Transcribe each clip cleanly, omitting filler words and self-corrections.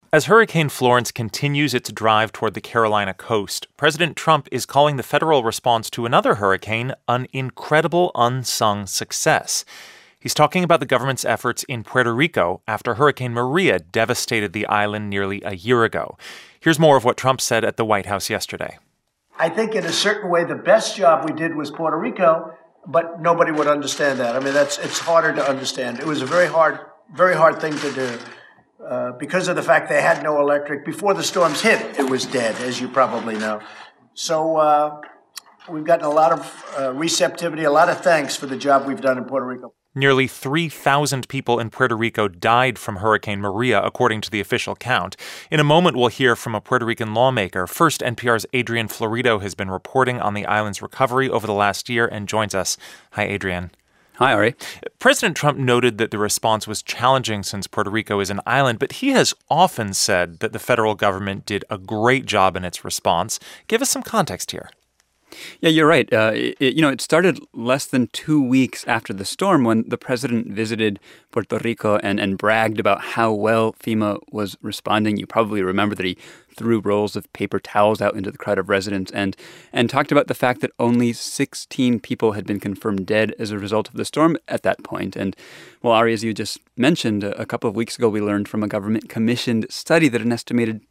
As Hurricane Florence continues its drive toward the Carolina coast, President Trump is calling the federal response to another hurricane an incredible unsung success. He's talking about the government's efforts in Puerto Rico after Hurricane Maria devastated the island nearly a year ago. Here's more of what Trump said at the White House yesterday. I think in a certain way, the best job we did was Puerto Rico, but nobody would understand that. I mean, it's harder to understand. It was a very hard thing to do. Because of the fact they had no electric. Before the storms hit, it was dead, as you probably know. So we've gotten a lot of receptivity, a lot of thanks for the job we've done in Puerto Rico. Nearly 3,000 people in Puerto Rico died from Hurricane Maria, according to the official count. In a moment, we'll hear from a Puerto Rican lawmaker. First, NPR's Adrian Florido has been reporting on the island's recovery over the last year and joins us. Hi, Adrian. Hi, Ari. President Trump noted that the response was challenging since Puerto Rico is an island, but he has often said that the federal government did a great job in its response. Give us some context here. Yeah, you're right. It started less than 2 weeks after the storm when the president visited Puerto Rico and bragged about how well FEMA was responding. You probably remember that he threw rolls of paper towels out into the crowd of residents and talked about the fact that only 16 people had been confirmed dead as a result of the storm at that point. And, well, Ari, as you just mentioned, a couple of weeks ago we learned from a government-commissioned study that an estimated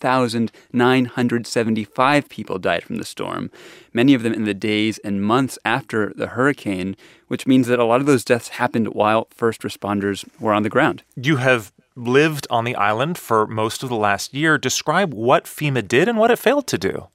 2,975 people died from the storm, many of them in the days and months after the hurricane, which means that a lot of those deaths happened while first responders were on the ground. You have lived on the island for most of the last year. Describe what FEMA did and what it failed to do.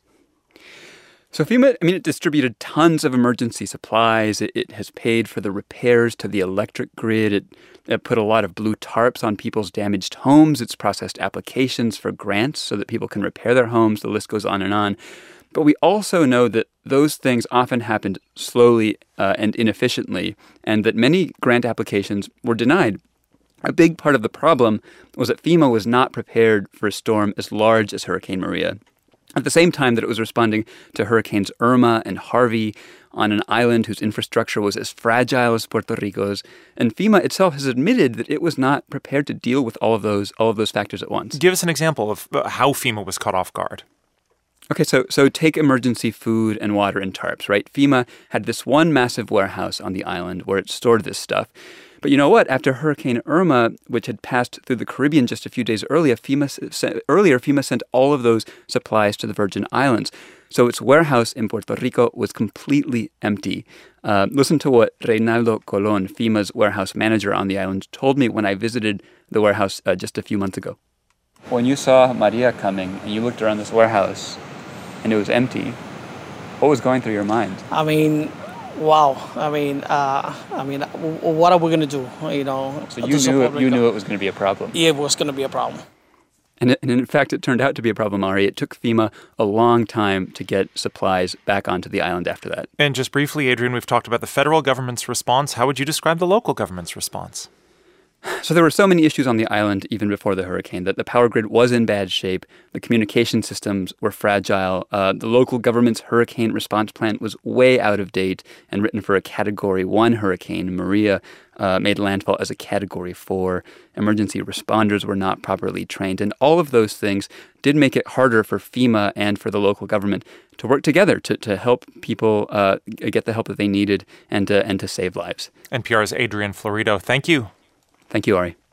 So FEMA, it distributed tons of emergency supplies. It has paid for the repairs to the electric grid. It put a lot of blue tarps on people's damaged homes. It's processed applications for grants so that people can repair their homes. The list goes on and on. But we also know that those things often happened slowly and inefficiently, and that many grant applications were denied. A big part of the problem was that FEMA was not prepared for a storm as large as Hurricane Maria. At the same time that it was responding to Hurricanes Irma and Harvey on an island whose infrastructure was as fragile as Puerto Rico's, and FEMA itself has admitted that it was not prepared to deal with all of those factors at once. Give us an example of how FEMA was caught off guard. Okay, so take emergency food and water and tarps, right? FEMA had this one massive warehouse on the island where it stored this stuff. But you know what? After Hurricane Irma, which had passed through the Caribbean just a few days earlier, FEMA sent all of those supplies to the Virgin Islands. So its warehouse in Puerto Rico was completely empty. Listen to what Reynaldo Colon, FEMA's warehouse manager on the island, told me when I visited the warehouse just a few months ago. When you saw Maria coming and you looked around this warehouse and it was empty, what was going through your mind? Wow. What are we going to do? So you knew it was going to be a problem. Yeah, it was going to be a problem. And in fact, it turned out to be a problem, Ari. It took FEMA a long time to get supplies back onto the island after that. And just briefly, Adrian, we've talked about the federal government's response. How would you describe the local government's response? So there were so many issues on the island even before the hurricane that the power grid was in bad shape. The communication systems were fragile. The local government's hurricane response plan was way out of date and written for a Category 1 hurricane. Maria made landfall as a Category 4. Emergency responders were not properly trained. And all of those things did make it harder for FEMA and for the local government to work together to help people get the help that they needed and to save lives. NPR's Adrian Florido, thank you. Thank you, Ari.